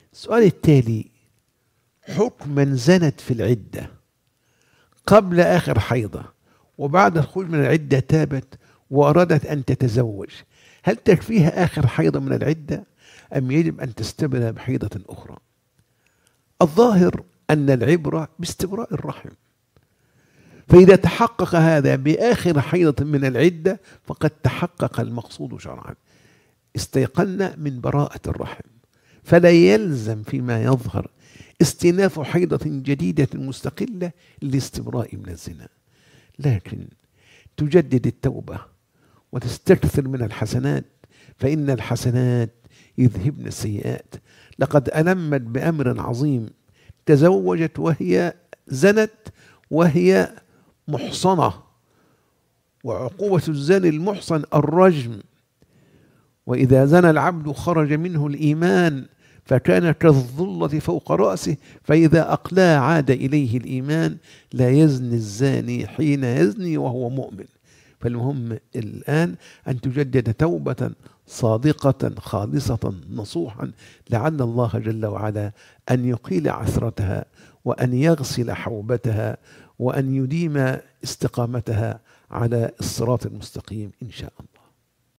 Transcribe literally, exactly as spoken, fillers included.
السؤال التالي: حكم من زنت في العدة قبل آخر حيضة وبعد الخروج من العدة تابت وأرادت أن تتزوج، هل تكفيها آخر حيضة من العدة أم يجب أن تستبدل بحيضة أخرى؟ الظاهر أن العبرة باستبراء الرحم، فإذا تحقق هذا بآخر حيضة من العدة فقد تحقق المقصود شرعا، استيقنا من براءة الرحم، فلا يلزم فيما يظهر استئناف حيضة جديدة مستقلة للاستبراء من الزنا، لكن تجدد التوبة وتستكثر من الحسنات، فإن الحسنات يذهبن السيئات. لقد ألمت بأمر عظيم، تزوجت وهي زنت وهي محصنة، وعقوبة الزاني المحصن الرجم، وإذا زنى العبد خرج منه الإيمان فكان كالظلة فوق رأسه، فإذا أقلاه عاد إليه الإيمان. لا يزني الزاني حين يزني وهو مؤمن. فالمهم الآن أن تجدد توبة صادقة خالصة نصوحا، لعل الله جل وعلا أن يقيل عثرتها وأن يغسل حوبتها وأن يديم استقامتها على الصراط المستقيم إن شاء الله.